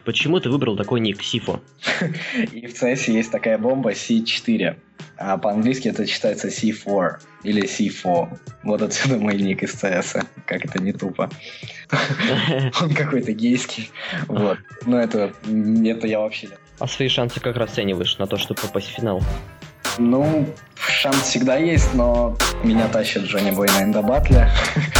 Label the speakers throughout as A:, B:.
A: Почему ты выбрал такой ник, Сифо?
B: И в CS есть такая бомба C4, а по-английски это читается C4 или C4. Вот отсюда мой ник из CS. Как это не тупо. Он какой-то гейский. Вот. Но это я вообще...
A: А свои шансы как расцениваешь на то, чтобы попасть в финал?
B: Ну, шанс всегда есть, но меня тащит Джонни Бой на эндобатле.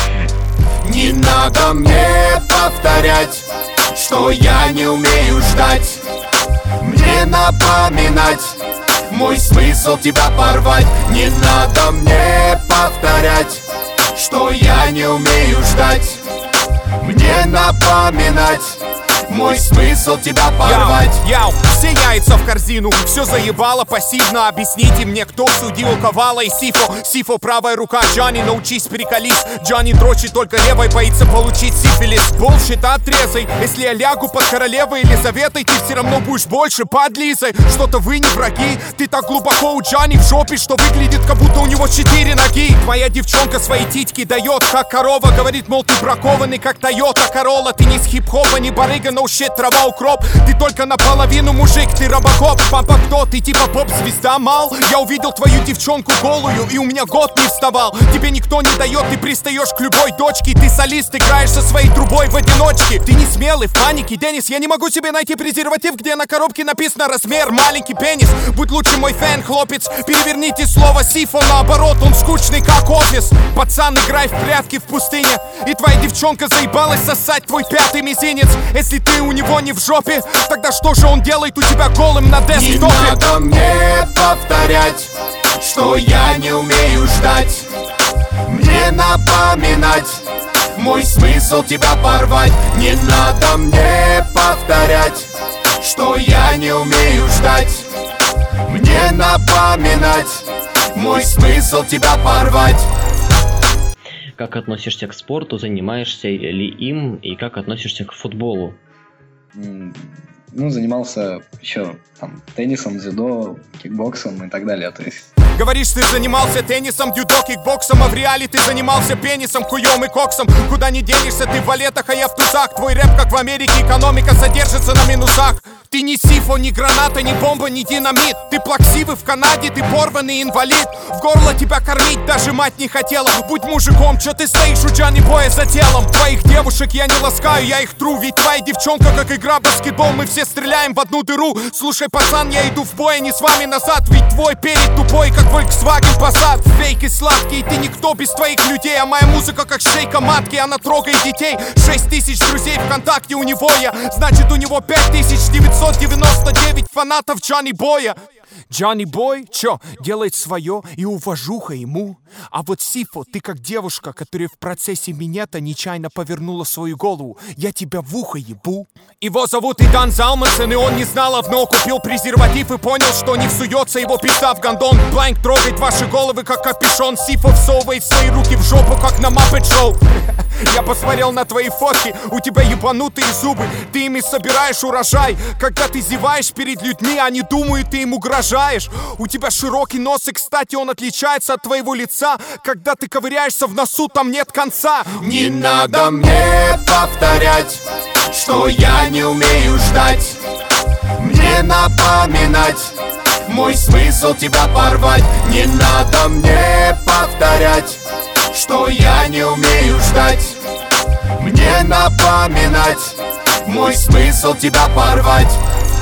C: Не надо мне повторять, что я не умею ждать. Мне напоминать мой смысл тебя порвать. Не надо мне повторять, что я не умею ждать. Мне напоминать мой смысл тебя порвать.
D: Яу, все яйца в корзину, все заебало пассивно. Объясните мне, кто судил Ковала и Сифо. Сифо правая рука, Джонни, научись приколись. Джонни дрочит только левой, боится получить сифилис. Булшит отрезай, если я лягу под королевой Елизаветой, ты все равно будешь больше подлизой. Что-то вы не враги, ты так глубоко у Джонни в жопе, что выглядит, как будто у него 4 ноги. Твоя девчонка свои титьки дает, как корова. Говорит, мол, ты бракованный, как Тойота Королла. Ты не с хип-хопа, не барыга, no shit, трава укроп. Ты только наполовину мужик, ты робокоп. Папа кто? Ты типа поп-звезда, мал? Я увидел твою девчонку голую, и у меня год не вставал. Тебе никто не дает, ты пристаешь к любой дочке. Ты солист, играешь со своей трубой в одиночке. Ты не смелый, в панике, Денис. Я не могу себе найти презерватив, где на коробке написано размер маленький пенис. Будь лучше мой фэн, хлопец. Переверните слово Сифо наоборот, он скучный как офис. Пацан, играй в прятки в пустыне, и твоя девчонка заебалась сосать твой пятый мизинец. Если ты у него не в жопе, тогда что же он делает у тебя голым на десктопе?
C: Не надо мне повторять, что я не умею ждать. Мне напоминать мой смысл тебя порвать. Не надо мне повторять, что я не умею ждать. Мне напоминать мой смысл тебя порвать.
A: Как относишься к спорту, занимаешься ли им, и как относишься к футболу?
B: Ну, занимался еще там теннисом, дзюдо, кикбоксом и так далее, то есть...
D: Говоришь, ты занимался теннисом, дюдо, кикбоксом, а в реале ты занимался пенисом, хуем и коксом. Куда не денешься, ты в валетах, а я в тузах. Твой рэп, как в Америке, экономика содержится на минусах. Ты не Сифо, ни граната, ни бомба, ни динамит. Ты плаксивый в Канаде, ты порванный инвалид. В горло тебя кормить даже мать не хотела. Будь мужиком, чё ты стоишь у Джонни Боя за телом? Твоих девушек я не ласкаю, я их тру. Ведь твоя девчонка, как игра в баскетбол, мы все стреляем в одну дыру. Слушай, пацан, я иду в бой, а не с вами назад. Ведь твой перед тупой, как Volkswagen Passat. Фейк и сладкий, ты никто без твоих людей. А моя музыка как шейка матки, она трогает детей. 6000 друзей ВКонтакте у него я. Значит, у него 5999 фанатов Джонни Боя. Джонни Бой, чё, делает свое и уважуха ему. А вот Сифо, ты как девушка, которая в процессе минета нечаянно повернула свою голову. Я тебя в ухо ебу. Его зовут Идан Залмансон, и он не знал, но купил презерватив и понял, что не всуется его пизда в гондон. Бланк трогает ваши головы, как капюшон. Сифо всовывает свои руки в жопу, как на Muppet Show. Я посмотрел на твои фотки, у тебя ебанутые зубы. Ты ими собираешь урожай. Когда ты зеваешь перед людьми, они думают, ты им угрожаешь. У тебя широкий нос, и, кстати, он отличается от твоего лица. Когда ты ковыряешься в носу, там нет конца.
C: Не надо мне повторять, что я не умею ждать. Мне напоминать мой смысл тебя порвать. Не надо мне повторять, что я не умею ждать. Мне напоминать мой смысл тебя порвать.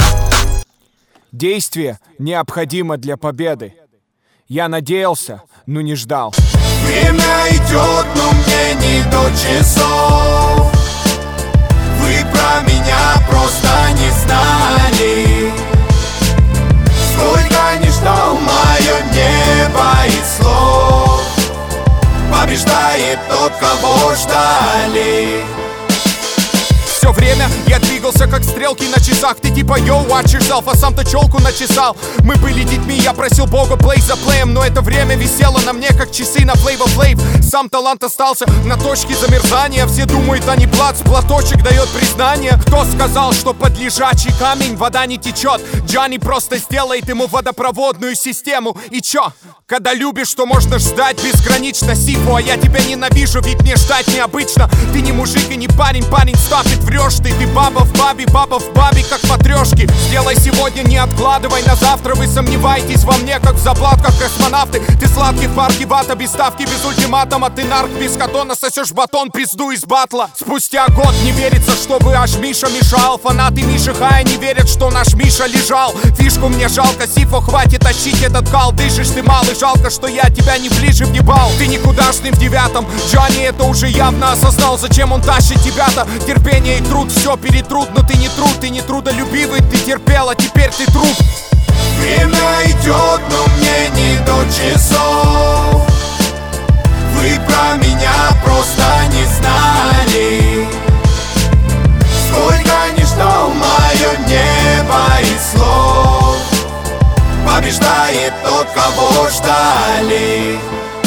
D: Действие необходимо для победы. Я надеялся, но не ждал.
C: Время идет, но мне не до часов. Вы про меня просто не знали. Сколько не ждал мое небо и слов. Побеждает тот, кого ждали.
D: Все время я двигался как стрелки на часах. Ты типа yo, watch yourself, а сам-то челку начесал. Мы были детьми, я просил Бога плей за плеем, но это время висело на мне, как часы на Flavor Flav. Сам талант остался на точке замерзания. Все думают, они плац, платочек дает признание. Кто сказал, что под лежачий камень вода не течет? Джонни просто сделает ему водопроводную систему. И чё? Когда любишь, то можно ждать безгранично. Сифу, а я тебя ненавижу, ведь мне ждать необычно. Ты не мужик и не парень, парень, стоп, ведь врешь ты. Ты баба в бабе, как матрешки. Сделай сегодня, не откладывай на завтра. Вы сомневаетесь во мне, как в заплатках космонавты. Ты сладкий в парке, вата без ставки, без ультиматума. Ты нарк без катона, сосешь батон, пизду из батла. Спустя год не верится, чтобы аж Миша мешал. Фанаты Миши Хая не верят, что наш Миша лежал. Фишку мне жалко, Сифо, хватит тащить этот кал. Дышишь ты мало, жалко, что я тебя не ближе въебал. Ты никудашный в 9-м, Джонни это уже явно осознал. Зачем он тащит тебя-то? Терпение и труд все перетрут. Но ты не трудолюбивый, ты терпел, а теперь ты труп.
C: Время идет, но мне не до часов. Вы про меня просто не знали. Сколько не ждал мое небо и слов. Побеждает тот, кого ждали.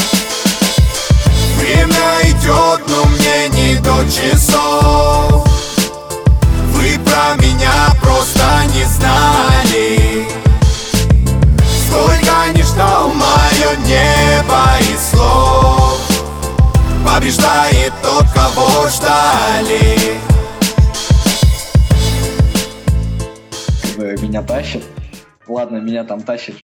C: Время идет, но мне не до часов. Вы про меня просто не знали. Сколько не ждал мое небо и слов. Побеждает тот, кого ждали.
B: Меня тащит. Ладно, меня там тащит